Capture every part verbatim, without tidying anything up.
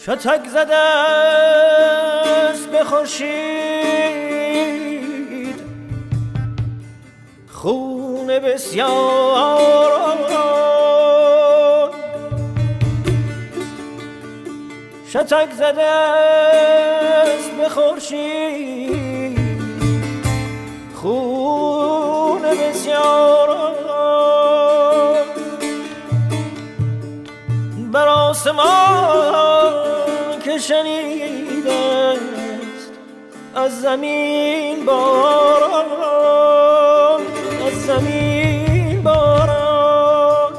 شتک زده است به خورشید خون بسیار، شتک زده است به خورشید خون بسیار، بر آسمان که شنیده است از زمین باران، از زمین باران.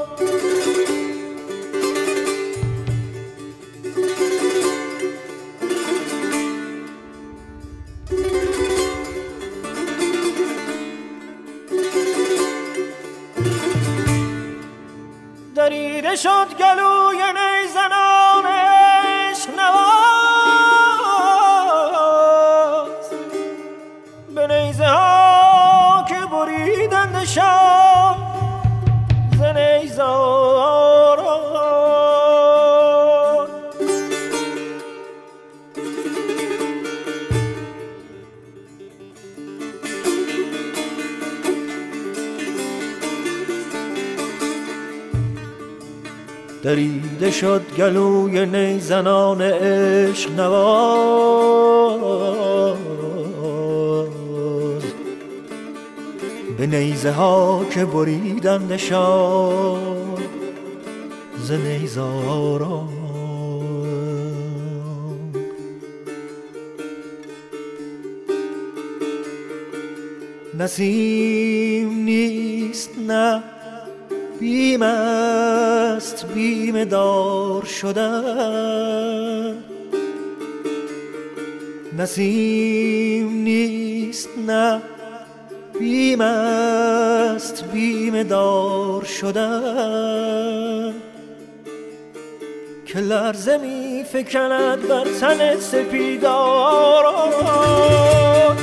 دریده شد گلوی نیزنان عشق نواز، به نیزه ها که بریدند شام ز نیزاران. دریده شد گلوی نیزنان عشق نواز، به نیزه ها که بریدندشان ز نیزاران. نسیم نیست نه بیم است بیم دار شدن، نسیم نیست نه بیم است بیم دار شدن، که لرزه می فکند بر تن سپیداران.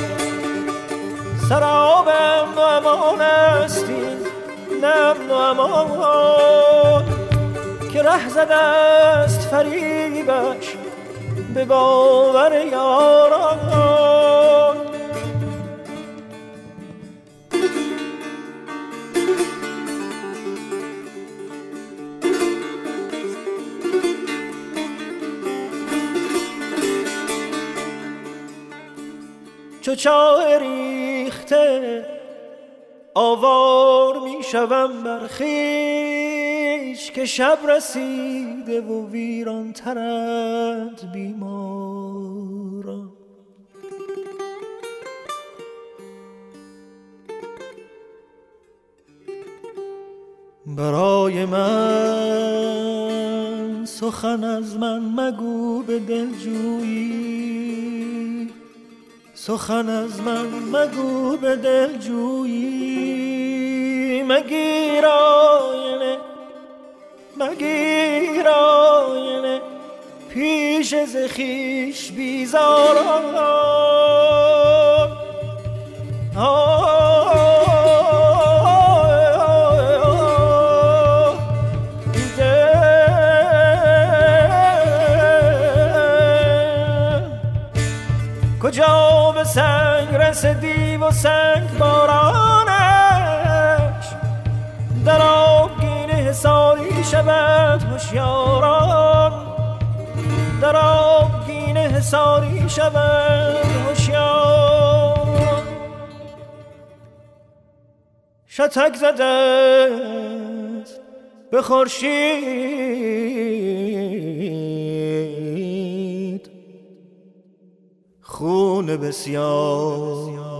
سراب امن و امان است این، امن و امان که ره زده است فریبش به باور یاران. چو چاه ریخته آوار می شوم بر خویش، که شب رسیده و ویران ترند بیماران. برای من سخن از من مگو به دلجویی، سخن از من مگو به دلجویی. مگیر آینه مگیر آینه پیش ز خویش بیزاران. کجا به سنگ رسیدی و سنگ بارانش، در آبگینه حصاری شود هوشیاران، در آبگینه حصاری شود هوشیاران. شتک زده است به خورشید خون بسیار،